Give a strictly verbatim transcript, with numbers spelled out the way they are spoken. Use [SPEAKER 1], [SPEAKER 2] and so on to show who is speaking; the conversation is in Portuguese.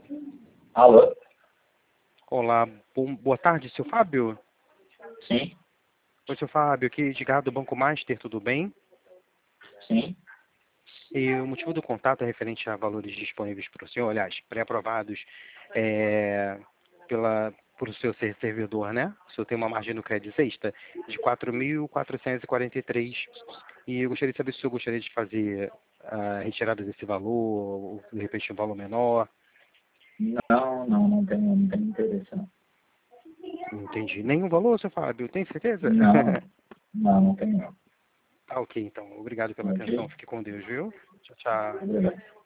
[SPEAKER 1] Alô?
[SPEAKER 2] Olá, bom- boa tarde, seu Fábio.
[SPEAKER 1] Sim,
[SPEAKER 2] Oi, seu Fábio, aqui de cá do Banco Master, tudo bem?
[SPEAKER 1] sim.
[SPEAKER 2] E o motivo do contato é referente a valores disponíveis para o senhor, aliás, pré-aprovados é, pela, por o seu ser servidor, né? O senhor tem uma margem no crédito extra de quatro mil quatrocentos e quarenta e três. E eu gostaria de saber se o senhor gostaria de fazer a retirada desse valor, ou de repente um valor menor.
[SPEAKER 1] Não, não, não tenho, não tenho interesse, não.
[SPEAKER 2] Não entendi. Nenhum valor, seu Fábio? Tem certeza?
[SPEAKER 1] Não, não, não tenho, não.
[SPEAKER 2] Ah, ok, então. Obrigado pela
[SPEAKER 1] Ok?
[SPEAKER 2] atenção. Fique com Deus, viu? Tchau, tchau.
[SPEAKER 1] Obrigado.